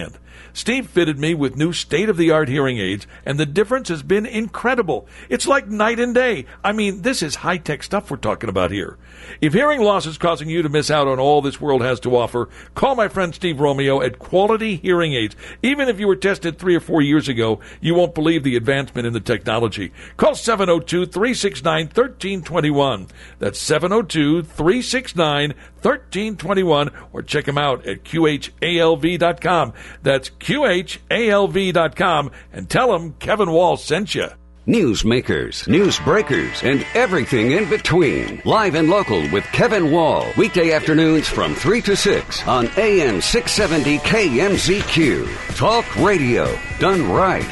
weekend. Steve fitted me with new state-of-the-art hearing aids, and the difference has been incredible. It's like night and day. I mean, this is high-tech stuff we're talking about here. If hearing loss is causing you to miss out on all this world has to offer, call my friend Steve Romeo at Quality Hearing Aids. Even if you were tested 3 or 4 years ago, you won't believe the advancement in the technology. Call 702-369-1321. That's 702-369-1321, or check them out at QHALV.com. That's QHALV.com, and tell them Kevin Walsh sent you. Newsmakers, news breakers, and everything in between. Live and local with Kevin Wall. Weekday afternoons from 3 to 6 on AM 670 KMZQ. Talk radio done right.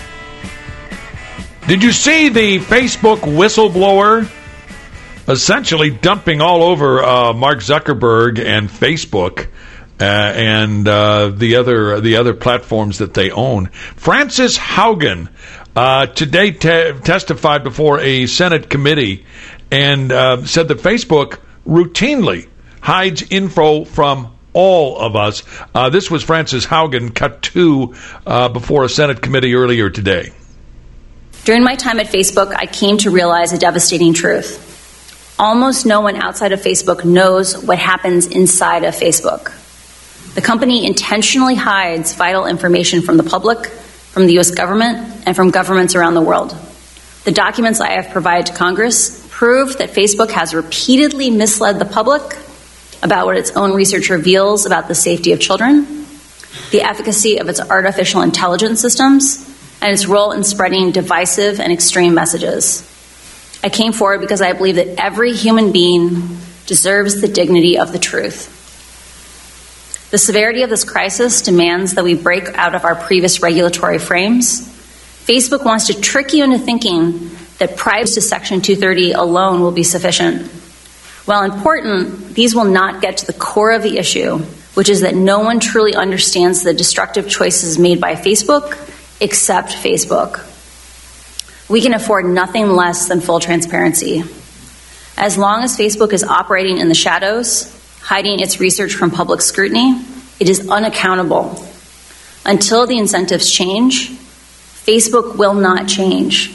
Did you see the Facebook whistleblower essentially dumping all over Mark Zuckerberg and Facebook and the other platforms that they own? Frances Haugen today testified before a Senate committee and said that Facebook routinely hides info from all of us. This was Frances Haugen, cut 2, before a Senate committee earlier today. During my time at Facebook, I came to realize a devastating truth. Almost no one outside of Facebook knows what happens inside of Facebook. The company intentionally hides vital information from the public, from the U.S. government, and from governments around the world. The documents I have provided to Congress prove that Facebook has repeatedly misled the public about what its own research reveals about the safety of children, the efficacy of its artificial intelligence systems, and its role in spreading divisive and extreme messages. I came forward because I believe that every human being deserves the dignity of the truth. The severity of this crisis demands that we break out of our previous regulatory frames. Facebook wants to trick you into thinking that privacy to Section 230 alone will be sufficient. While important, these will not get to the core of the issue, which is that no one truly understands the destructive choices made by Facebook except Facebook. We can afford nothing less than full transparency. As long as Facebook is operating in the shadows, hiding its research from public scrutiny, it is unaccountable. Until the incentives change, Facebook will not change.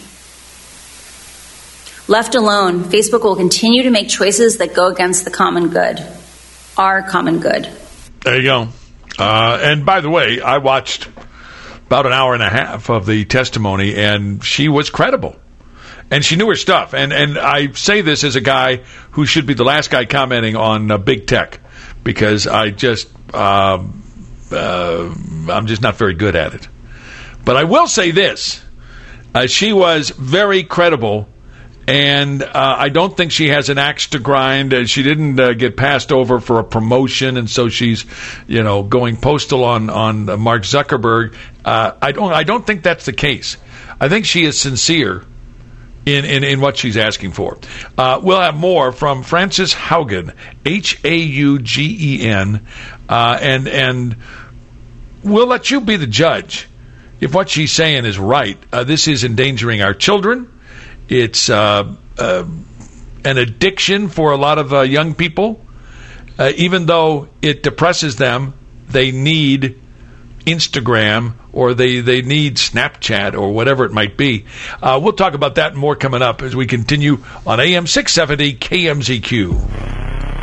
Left alone, Facebook will continue to make choices that go against the common good, our common good. There you go. And by the way, I watched about an hour and a half of the testimony, and she was credible. And she knew her stuff. And I say this as a guy who should be the last guy commenting on big tech, because I just, I'm just not very good at it. But I will say this. She was very credible, and I don't think she has an axe to grind. She didn't get passed over for a promotion, and so she's, going postal on Mark Zuckerberg. I don't think that's the case. I think she is sincere in what she's asking for. We'll have more from Frances Haugen, Haugen, and we'll let you be the judge if what she's saying is right. This is endangering our children. It's an addiction for a lot of young people. Even though it depresses them, they need Instagram, or they need Snapchat, or whatever it might be. We'll talk about that and more coming up as we continue on AM 670 KMZQ.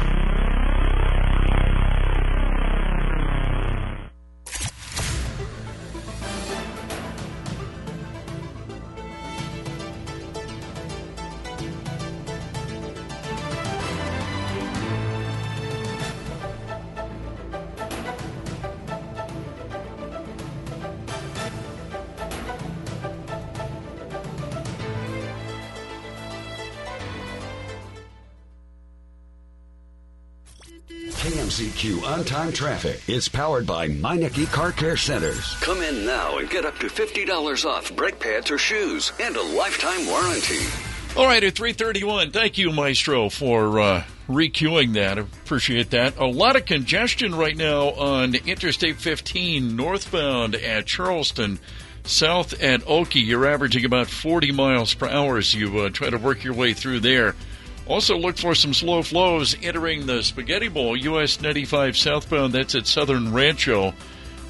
KMZQ On-Time Traffic is powered by Meineke Car Care Centers. Come in now and get up to $50 off brake pads or shoes and a lifetime warranty. All right, at 3:31, thank you, Maestro, for re-queuing that. I appreciate that. A lot of congestion right now on Interstate 15 northbound at Charleston, south at Okie. You're averaging about 40 miles per hour as you try to work your way through there. Also look for some slow flows entering the Spaghetti Bowl, US 95 southbound. That's at Southern Rancho.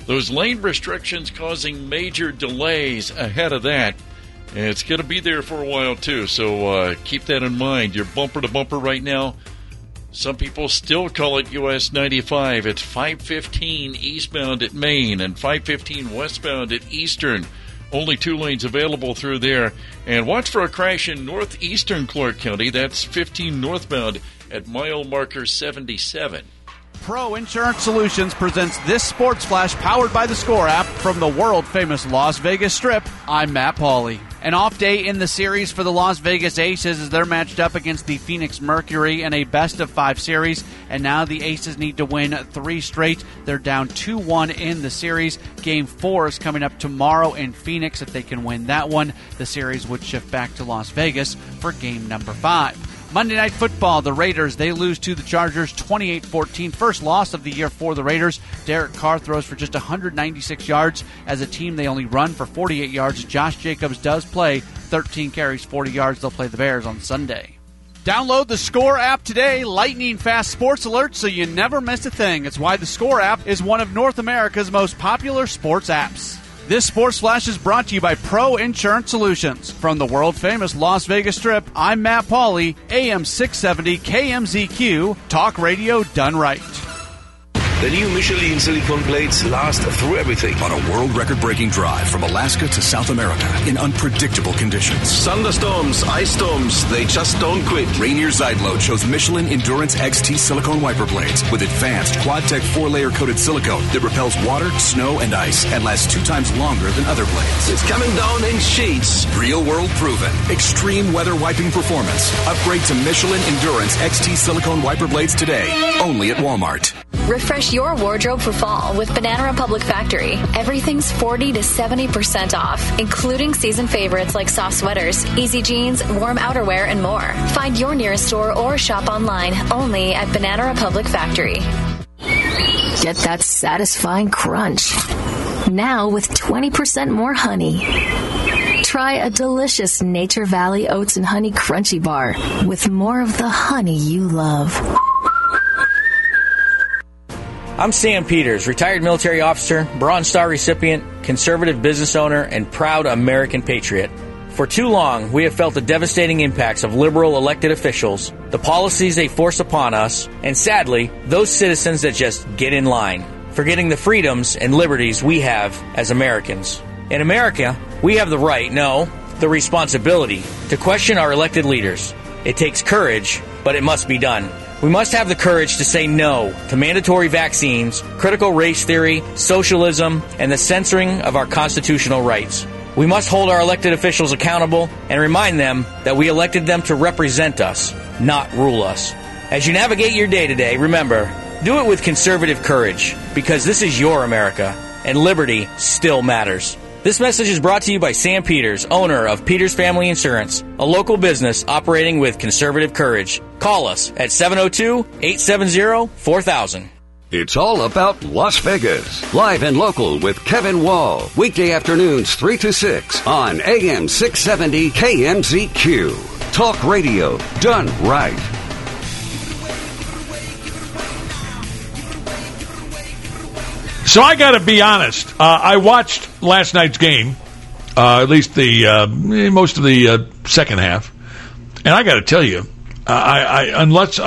those lane restrictions causing major delays ahead of that. And it's going to be there for a while, too. So keep that in mind. You're bumper to bumper right now. Some people still call it US 95. It's 515 eastbound at Maine and 515 westbound at Eastern. Only 2 lanes available through there. And watch for a crash in northeastern Clark County. That's 15 northbound at mile marker 77. Pro Insurance Solutions presents this Sports Flash powered by the Score app from the world-famous Las Vegas Strip. I'm Matt Pauley. An off day in the series for the Las Vegas Aces as they're matched up against the Phoenix Mercury in a best-of-5 series, and now the Aces need to win 3 straight. They're down 2-1 in the series. Game 4 is coming up tomorrow in Phoenix. If they can win that one, the series would shift back to Las Vegas for game number 5. Monday Night Football, the Raiders, they lose to the Chargers 28-14. First loss of the year for the Raiders. Derek Carr throws for just 196 yards. As a team, they only run for 48 yards. Josh Jacobs does play 13 carries, 40 yards. They'll play the Bears on Sunday. Download the Score app today. Lightning fast sports alerts so you never miss a thing. It's why the Score app is one of North America's most popular sports apps. This Sports Flash is brought to you by Pro Insurance Solutions. From the world-famous Las Vegas Strip, I'm Matt Pauley, AM 670 KMZQ, talk radio done right. The new Michelin silicone plates last through everything. On a world record-breaking drive from Alaska to South America in unpredictable conditions. Thunderstorms, ice storms, they just don't quit. Rainier Zeidlode chose Michelin Endurance XT silicone wiper blades with advanced QuadTech 4-layer coated silicone that repels water, snow, and ice and lasts 2 times longer than other blades. It's coming down in sheets. Real world proven. Extreme weather wiping performance. Upgrade to Michelin Endurance XT silicone wiper blades today. Only at Walmart. Refresh your wardrobe for fall with Banana Republic Factory. Everything's 40 to 70% off, including season favorites like soft sweaters, easy jeans, warm outerwear, and more. Find your nearest store or shop online only at Banana Republic Factory. Get that satisfying crunch. Now with 20% more honey. Try a delicious Nature Valley Oats and Honey Crunchy Bar with more of the honey you love. I'm Sam Peters, retired military officer, Bronze Star recipient, conservative business owner, and proud American patriot. For too long, we have felt the devastating impacts of liberal elected officials, the policies they force upon us, and sadly, those citizens that just get in line, forgetting the freedoms and liberties we have as Americans. In America, we have the right, no, the responsibility, to question our elected leaders. It takes courage, but it must be done. We must have the courage to say no to mandatory vaccines, critical race theory, socialism, and the censoring of our constitutional rights. We must hold our elected officials accountable and remind them that we elected them to represent us, not rule us. As you navigate your day today, remember, do it with conservative courage, because this is your America, and liberty still matters. This message is brought to you by Sam Peters, owner of Peters Family Insurance, a local business operating with conservative courage. Call us at 702-870-4000. It's all about Las Vegas. Live and local with Kevin Wall. Weekday afternoons 3 to 6 on AM 670 KMZQ. Talk radio done right. So I got to be honest. I watched last night's game, at least the most of the second half, and I got to tell you, unless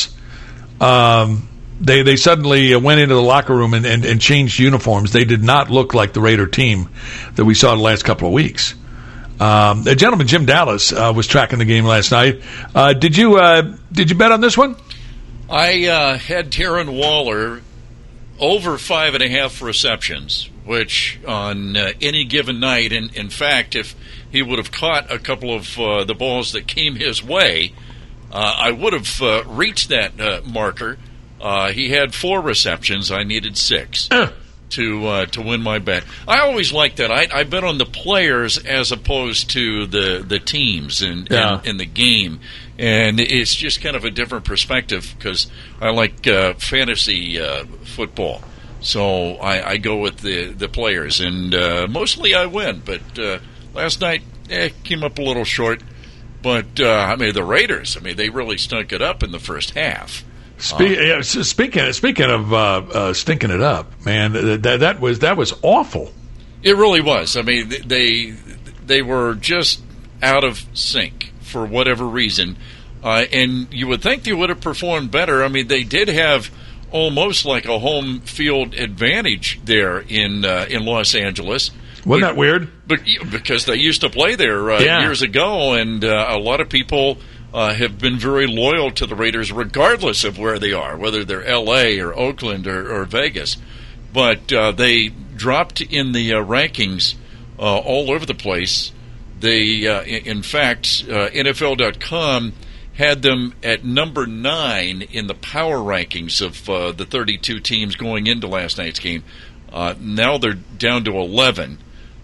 they suddenly went into the locker room and changed uniforms, they did not look like the Raider team that we saw the last couple of weeks. The gentleman Jim Dallas was tracking the game last night. Did you bet on this one? I had Darren Waller over 5.5 receptions, which on any given night, and in fact, if he would have caught a couple of the balls that came his way, I would have reached that marker. He had 4 receptions. I needed 6 to win my bet. I always like that. I bet on the players as opposed to the teams in the game. And it's just kind of a different perspective because I like fantasy football. So I go with the players. And mostly I win. But last night came up a little short. But, the Raiders, they really stunk it up in the first half. Speaking of stinking it up, man, that was awful. It really was. I mean, they were just out of sync for whatever reason, and you would think they would have performed better. I mean, they did have almost like a home field advantage there in Los Angeles. Wasn't that weird? Because they used to play there years ago, and a lot of people have been very loyal to the Raiders regardless of where they are, whether they're L.A. or Oakland or Vegas. But they dropped in the rankings all over the place. They, in fact, NFL.com had them at number 9 in the power rankings of the 32 teams going into last night's game. Now they're down to 11.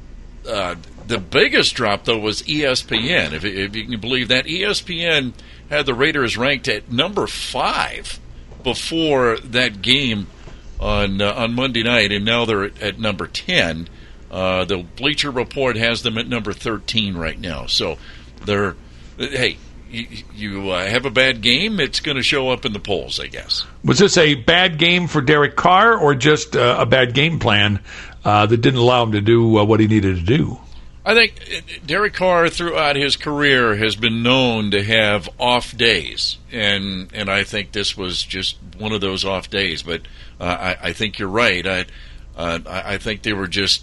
The biggest drop, though, was ESPN. If you can believe that, ESPN had the Raiders ranked at number 5 before that game on Monday night, and now they're at number 10. The Bleacher Report has them at number 13 right now. So they're, hey, you have a bad game, it's going to show up in the polls, I guess. Was this a bad game for Derek Carr, or just a bad game plan that didn't allow him to do what he needed to do? I think Derek Carr throughout his career has been known to have off days, and I think this was just one of those off days. But I think you're right. I think they were just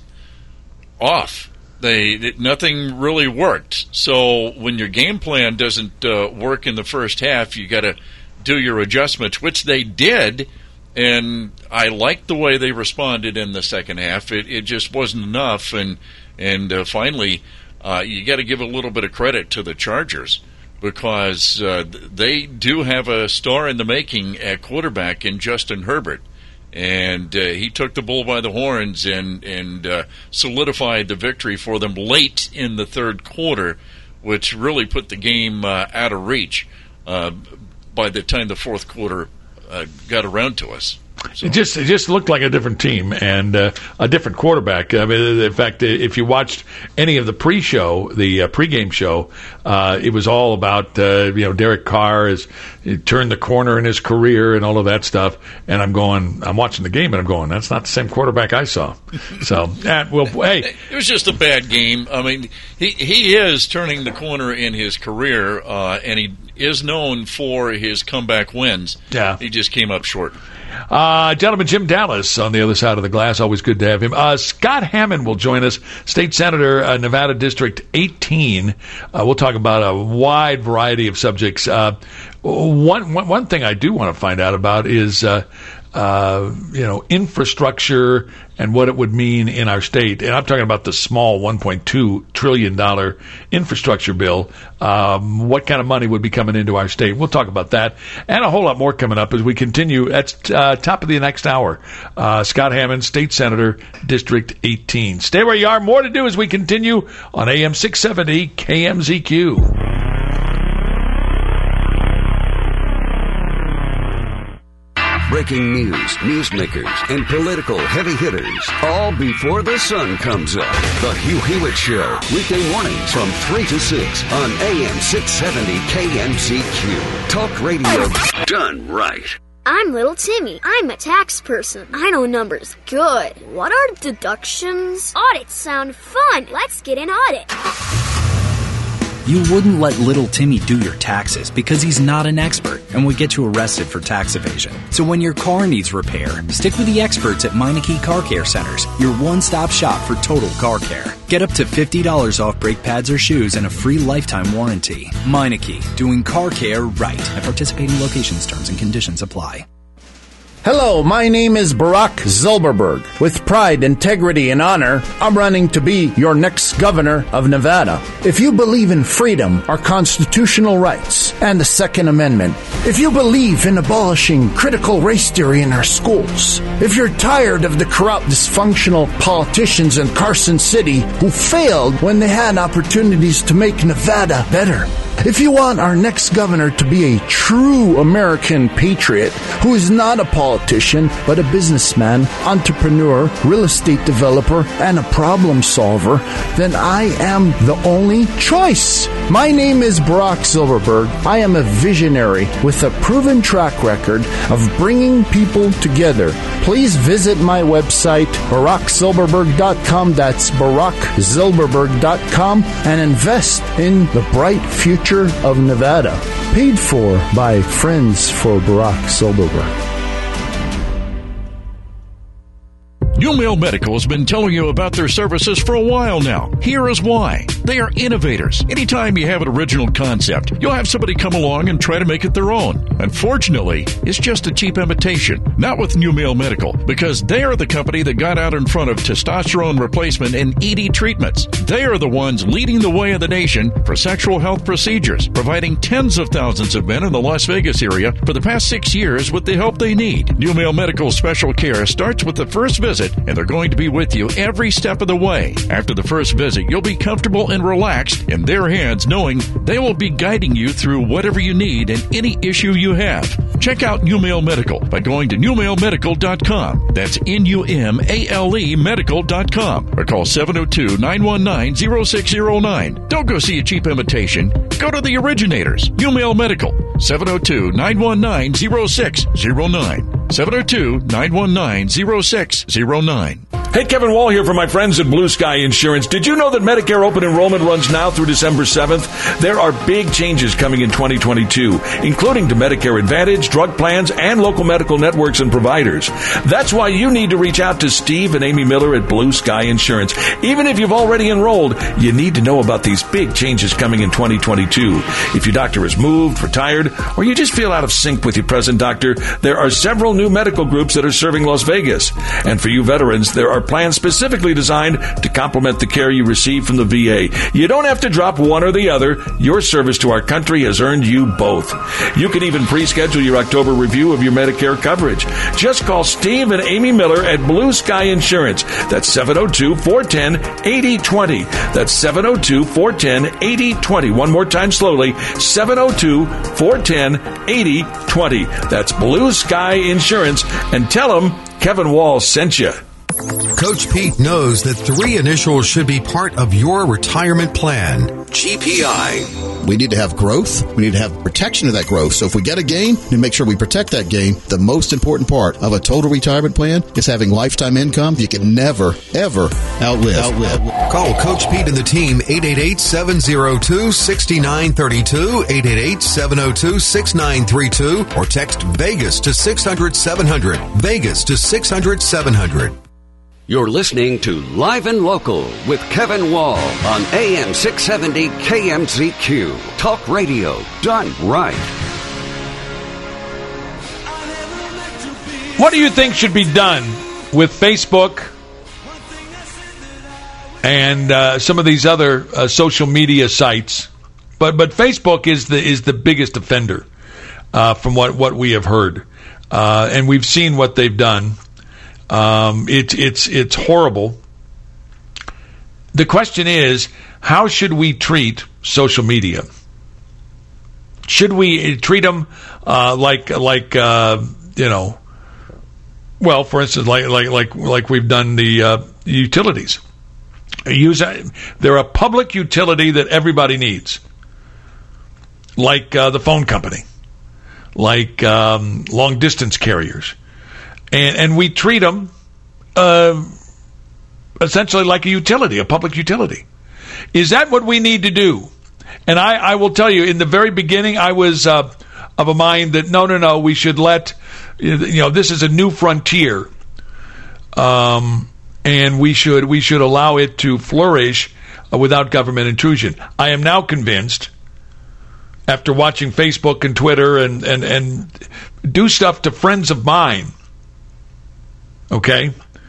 off. Nothing really worked. So when your game plan doesn't work in the first half, you got to do your adjustments, which they did. And I liked the way they responded in the second half. It just wasn't enough, and finally, you got to give a little bit of credit to the Chargers, because they do have a star in the making at quarterback in Justin Herbert, and he took the bull by the horns and solidified the victory for them late in the third quarter, which really put the game out of reach by the time the fourth quarter got around to us. So. It just looked like a different team and a different quarterback. I mean, in fact, if you watched any of the pre-show, the pregame show, it was all about Derek Carr has turned the corner in his career and all of that stuff. And I'm watching the game and I'm going, that's not the same quarterback I saw. So, hey, it was just a bad game. I mean, he is turning the corner in his career, and he is known for his comeback wins. Yeah, he just came up short. Gentleman, Jim Dallas on the other side of the glass. Always good to have him. Scott Hammond will join us, State Senator, Nevada District 18. We'll talk about a wide variety of subjects. One thing I do want to find out about is infrastructure and what it would mean in our state. And I'm talking about the small $1.2 trillion infrastructure bill. What kind of money would be coming into our state? We'll talk about that and a whole lot more coming up as we continue. That's top of the next hour. Scott Hammond, State Senator, District 18. Stay where you are. More to do as we continue on AM 670 KMZQ. Breaking news, newsmakers, and political heavy hitters, all before the sun comes up. The Hugh Hewitt Show, weekday mornings from 3 to 6 on AM 670 KMZQ. Talk radio done right. I'm Little Timmy. I'm a tax person. I know numbers good. What are deductions? Audits sound fun. Let's get an audit. You wouldn't let little Timmy do your taxes because he's not an expert and would get you arrested for tax evasion. So when your car needs repair, stick with the experts at Meineke Car Care Centers, your one-stop shop for total car care. Get up to $50 off brake pads or shoes and a free lifetime warranty. Meineke, doing car care right. At participating locations, terms and conditions apply. Hello, my name is Barack Zilberberg. With pride, integrity, and honor, I'm running to be your next governor of Nevada. If you believe in freedom, our constitutional rights, and the Second Amendment, if you believe in abolishing critical race theory in our schools, if you're tired of the corrupt, dysfunctional politicians in Carson City who failed when they had opportunities to make Nevada better, If you want our next governor to be a true American patriot who is not a politician but a businessman, entrepreneur, real estate developer, and a problem solver, then I am the only choice. My name is Barack Silverberg. I am a visionary with a proven track record of bringing people together. Please visit my website, BarackZilberberg.com. That's BarackZilberberg.com, and invest in the bright future of Nevada. Paid for by Friends for Barack Silverberg. New Mail Medical has been telling you about their services for a while now. Here is why. They are innovators. Anytime you have an original concept, you'll have somebody come along and try to make it their own. Unfortunately, it's just a cheap imitation. Not with New Mail Medical, because they are the company that got out in front of testosterone replacement and ED treatments. They are the ones leading the way in the nation for sexual health procedures, providing tens of thousands of men in the Las Vegas area for the past 6 years with the help they need. New Mail Medical's special care starts with the first visit, and they're going to be with you every step of the way. After the first visit, you'll be comfortable and relaxed in their hands, knowing they will be guiding you through whatever you need and any issue you have. Check out New Mail Medical by going to newmailmedical.com. That's NUMALE medical.com, or call 702-919-0609. Don't go see a cheap imitation. Go to the originators. New Mail Medical, 702-919-0609. 702-919-0609. Hey, Kevin Wall here for my friends at Blue Sky Insurance. Did you know that Medicare open enrollment runs now through December 7th? There are big changes coming in 2022, including to Medicare Advantage, drug plans, and local medical networks and providers. That's why you need to reach out to Steve and Amy Miller at Blue Sky Insurance. Even if you've already enrolled, you need to know about these big changes coming in 2022. If your doctor has moved, retired, or you just feel out of sync with your present doctor, there are several new medical groups that are serving Las Vegas. And for you veterans, there are plans specifically designed to complement the care you receive from the VA. You don't have to drop one or the other. Your service to our country has earned you both. You can even pre-schedule your October review of your Medicare coverage. Just call Steve and Amy Miller at Blue Sky Insurance. That's 702-410-8020. That's 702-410-8020. One more time slowly, 702-410-8020. That's Blue Sky Insurance. And tell them Kevin Wall sent you. Coach Pete knows that 3 initials should be part of your retirement plan. GPI. We need to have growth. We need to have protection of that growth. So if we get a gain, we need to make sure we protect that gain. The most important part of a total retirement plan is having lifetime income you can never, ever outlive. Call Coach Pete and the team 888-702-6932, 888-702-6932, or text Vegas to 600-700. Vegas to 600-700. You're listening to Live and Local with Kevin Wall on AM 670 KMZQ. Talk radio done right. What do you think should be done with Facebook and some of these other social media sites? But Facebook is the biggest offender from what we have heard, and we've seen what they've done. It's horrible. The question is, how should we treat social media? Should we treat them like well, for instance, like we've done the utilities. They're a public utility that everybody needs, like the phone company, like long distance carriers. And we treat them essentially like a utility, a public utility. Is that what we need to do? And I will tell you, in the very beginning, I was of a mind that no, we should let, this is a new frontier, and we should allow it to flourish without government intrusion. I am now convinced, after watching Facebook and Twitter and do stuff to friends of mine, okay,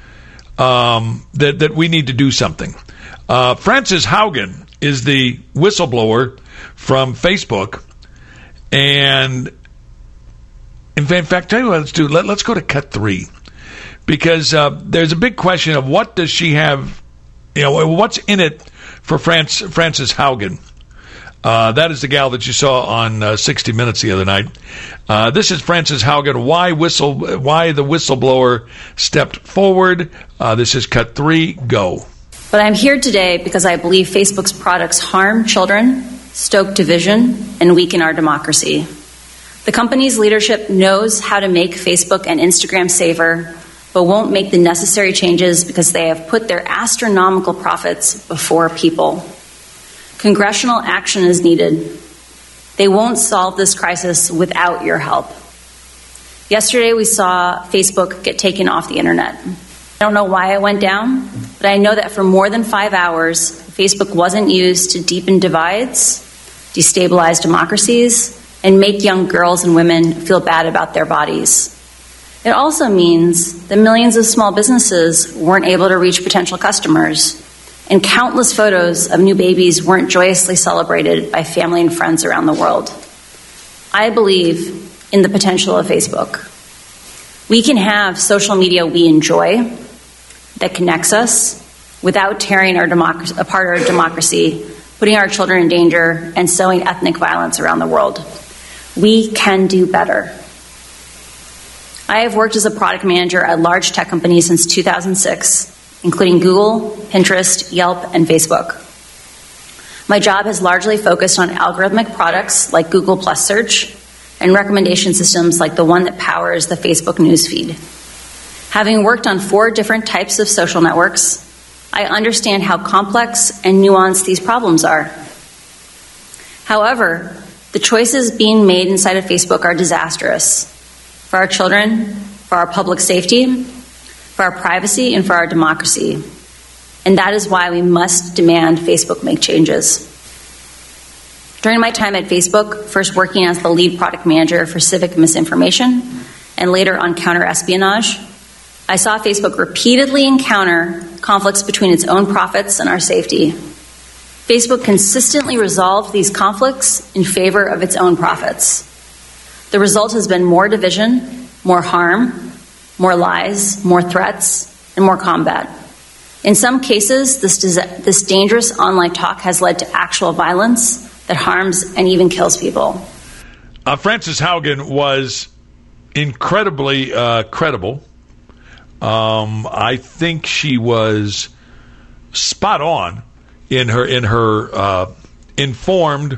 that we need to do something. Frances Haugen is the whistleblower from Facebook, and in fact, tell you what, let's do. Let's go to cut 3, because there's a big question of what does she have, what's in it for Frances Haugen. That is the gal that you saw on 60 Minutes the other night. This is Frances Haugen. Why the whistleblower stepped forward. This is cut 3. Go. But I'm here today because I believe Facebook's products harm children, stoke division, and weaken our democracy. The company's leadership knows how to make Facebook and Instagram safer, but won't make the necessary changes because they have put their astronomical profits before people. Congressional action is needed. They won't solve this crisis without your help. Yesterday, we saw Facebook get taken off the internet. I don't know why it went down, but I know that for more than 5 hours, Facebook wasn't used to deepen divides, destabilize democracies, and make young girls and women feel bad about their bodies. It also means that millions of small businesses weren't able to reach potential customers, and countless photos of new babies weren't joyously celebrated by family and friends around the world. I believe in the potential of Facebook. We can have social media we enjoy that connects us without tearing apart our democracy, putting our children in danger, and sowing ethnic violence around the world. We can do better. I have worked as a product manager at large tech companies since 2006, including Google, Pinterest, Yelp, and Facebook. My job has largely focused on algorithmic products like Google Plus Search and recommendation systems like the one that powers the Facebook newsfeed. Having worked on 4 different types of social networks, I understand how complex and nuanced these problems are. However, the choices being made inside of Facebook are disastrous for our children, for our public safety, for our privacy, and for our democracy. And that is why we must demand Facebook make changes. During my time at Facebook, first working as the lead product manager for civic misinformation and later on counter-espionage, I saw Facebook repeatedly encounter conflicts between its own profits and our safety. Facebook consistently resolved these conflicts in favor of its own profits. The result has been more division, more harm, more lies, more threats, and more combat. In some cases, this dangerous online talk has led to actual violence that harms and even kills people. Frances Haugen was incredibly credible. I think she was spot on in her informed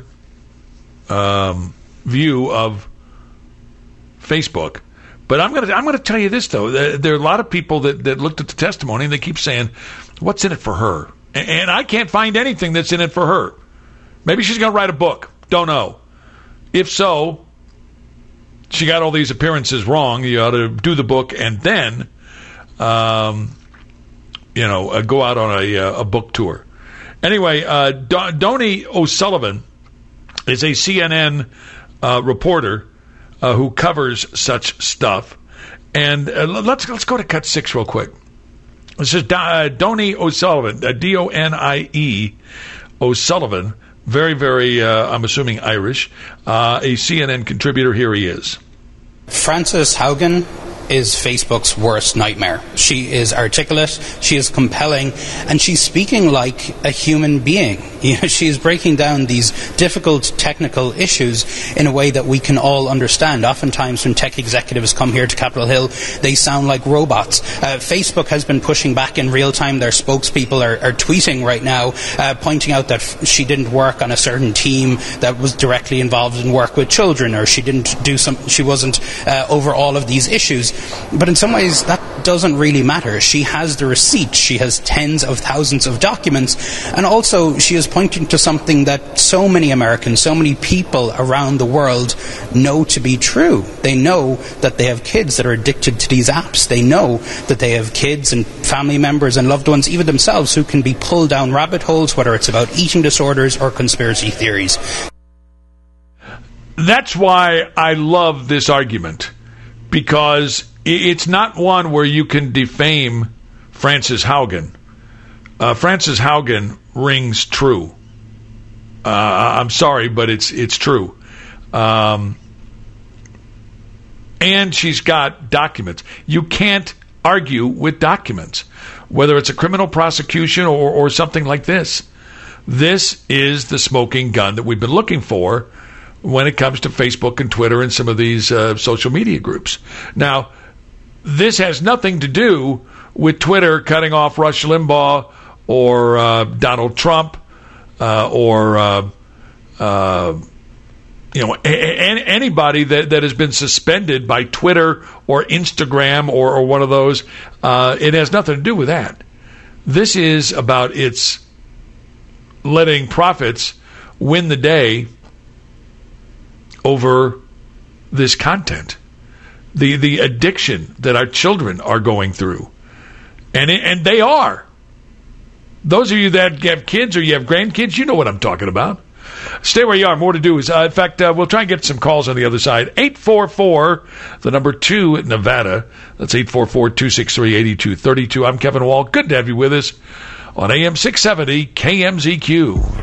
view of Facebook. But I'm going to tell you this, though. There are a lot of people that looked at the testimony and they keep saying, what's in it for her? And I can't find anything that's in it for her. Maybe she's going to write a book. Don't know. If so, she got all these appearances wrong. You ought to do the book and then, go out on a book tour. Anyway, Donny O'Sullivan is a CNN reporter who covers such stuff. And let's go to cut 6 real quick. This is Donny O'Sullivan, D-O-N-I-E O'Sullivan, very, very, I'm assuming Irish, a CNN contributor. Here he is. Frances Haugen is Facebook's worst nightmare. She is articulate, she is compelling, and she's speaking like a human being. She's breaking down these difficult technical issues in a way that we can all understand. Oftentimes when tech executives come here to Capitol Hill, they sound like robots. Facebook has been pushing back in real time. Their spokespeople are tweeting right now, pointing out that she didn't work on a certain team that was directly involved in work with children, or she wasn't over all of these issues. But in some ways, that doesn't really matter. She has the receipts. She has tens of thousands of documents. And also, she is pointing to something that so many Americans, so many people around the world know to be true. They know that they have kids that are addicted to these apps. They know that they have kids and family members and loved ones, even themselves, who can be pulled down rabbit holes, whether it's about eating disorders or conspiracy theories. That's why I love this argument, because it's not one where you can defame Frances Haugen. Frances Haugen rings true. I'm sorry, but it's true. And she's got documents. You can't argue with documents, whether it's a criminal prosecution or something like this. This is the smoking gun that we've been looking for when it comes to Facebook and Twitter and some of these social media groups. Now, this has nothing to do with Twitter cutting off Rush Limbaugh or Donald Trump or anybody that has been suspended by Twitter or Instagram or one of those. It has nothing to do with that. This is about its letting profits win the day over this content, the addiction that our children are going through, and they are. Those of you that have kids or you have grandkids, you know what I'm talking about. Stay where you are. More to do is, in fact, we'll try and get some calls on the other side. 844, the number 2, Nevada. That's 844-263-8232. I'm Kevin Wall. Good to have you with us on AM 670 KMZQ.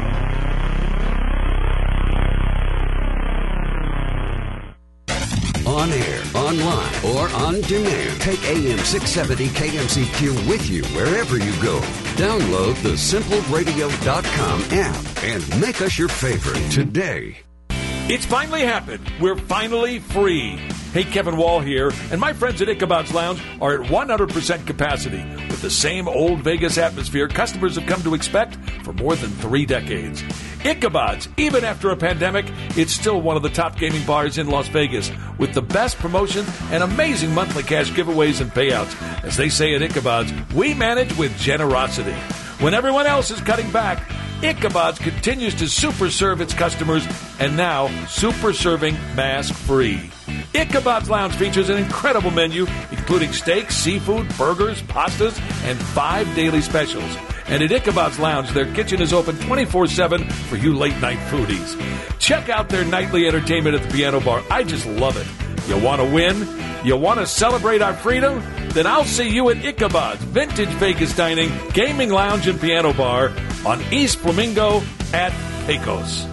On air, online, or on demand. Take AM 670 KMZQ with you wherever you go. Download the simpleradio.com app and make us your favorite today. It's finally happened. We're finally free. Hey, Kevin Wall here, and my friends at Ichabod's Lounge are at 100% capacity with the same old Vegas atmosphere customers have come to expect for more than 3 decades. Ichabod's, even after a pandemic, it's still one of the top gaming bars in Las Vegas with the best promotions and amazing monthly cash giveaways and payouts. As they say at Ichabod's, we manage with generosity. When everyone else is cutting back, Ichabod's continues to super serve its customers and now super serving mask-free. Ichabod's Lounge features an incredible menu, including steaks, seafood, burgers, pastas, and 5 daily specials. And at Ichabod's Lounge, their kitchen is open 24/7 for you late-night foodies. Check out their nightly entertainment at the Piano Bar. I just love it. You want to win? You want to celebrate our freedom? Then I'll see you at Ichabod's Vintage Vegas Dining, Gaming Lounge, and Piano Bar on East Flamingo at Pecos.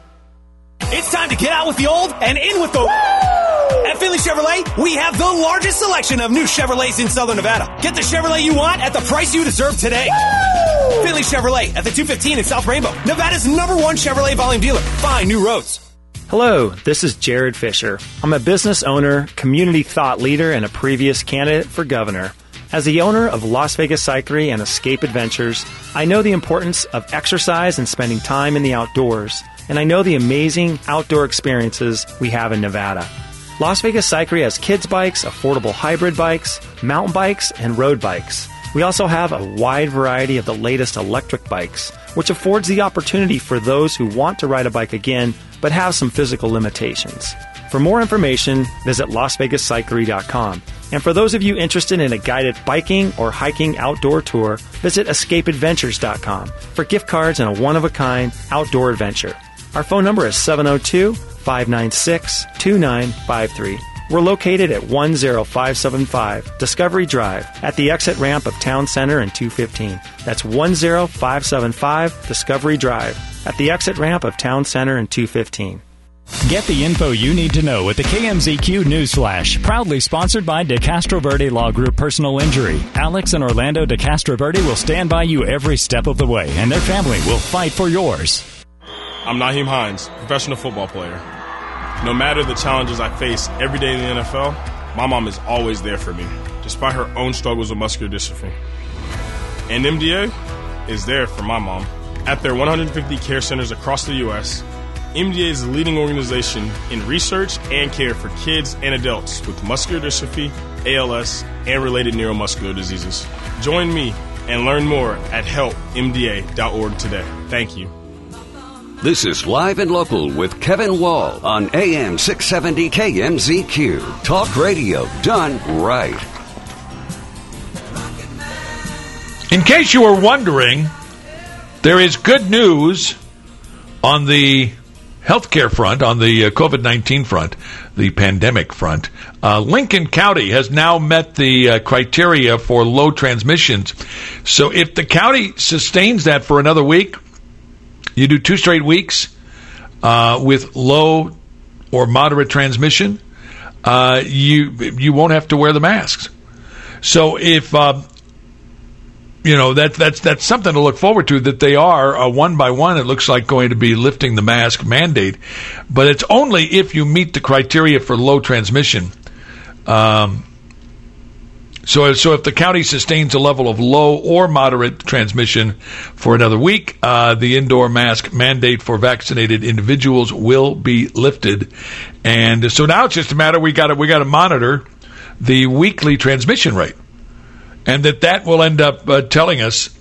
It's time to get out with the old and in with the... Woo! At Finley Chevrolet, we have the largest selection of new Chevrolets in Southern Nevada. Get the Chevrolet you want at the price you deserve today. Woo! Finley Chevrolet at the 215 in South Rainbow, Nevada's #1 Chevrolet volume dealer. Find new roads. Hello, this is Jared Fisher. I'm a business owner, community thought leader, and a previous candidate for governor. As the owner of Las Vegas Cyclery and Escape Adventures, I know the importance of exercise and spending time in the outdoors, and I know the amazing outdoor experiences we have in Nevada. Las Vegas Cyclery has kids bikes, affordable hybrid bikes, mountain bikes, and road bikes. We also have a wide variety of the latest electric bikes, which affords the opportunity for those who want to ride a bike again but have some physical limitations. For more information, visit LasVegasCyclery.com. And for those of you interested in a guided biking or hiking outdoor tour, visit EscapeAdventures.com for gift cards and a one-of-a-kind outdoor adventure. Our phone number is 702-596-2953. We're located at 10575 Discovery Drive at the exit ramp of Town Center and 215. That's 10575 Discovery Drive at the exit ramp of Town Center and 215. Get the info you need to know with the KMZQ Newsflash, proudly sponsored by De Castroverde Law Group Personal Injury. Alex and Orlando De Castroverde will stand by you every step of the way, and their family will fight for yours. I'm Naheem Hines, professional football player. No matter the challenges I face every day in the NFL, my mom is always there for me, despite her own struggles with muscular dystrophy. And MDA is there for my mom. At their 150 care centers across the U.S., MDA is the leading organization in research and care for kids and adults with muscular dystrophy, ALS, and related neuromuscular diseases. Join me and learn more at helpmda.org today. Thank you. This is Live and Local with Kevin Wall on AM 670 KMZQ. Talk radio done right. In case you were wondering, there is good news on the healthcare front, on the COVID-19 front, the pandemic front. Lincoln County has now met the criteria for low transmissions. So if the county sustains that for another week, you do 2 straight weeks with low or moderate transmission, you won't have to wear the masks. So if that's something to look forward to, that they are one by one, it looks like, going to be lifting the mask mandate. But it's only if you meet the criteria for low transmission. So if the county sustains a level of low or moderate transmission for another week, the indoor mask mandate for vaccinated individuals will be lifted. And so now it's just a matter, we got to monitor the weekly transmission rate. And that will end up telling us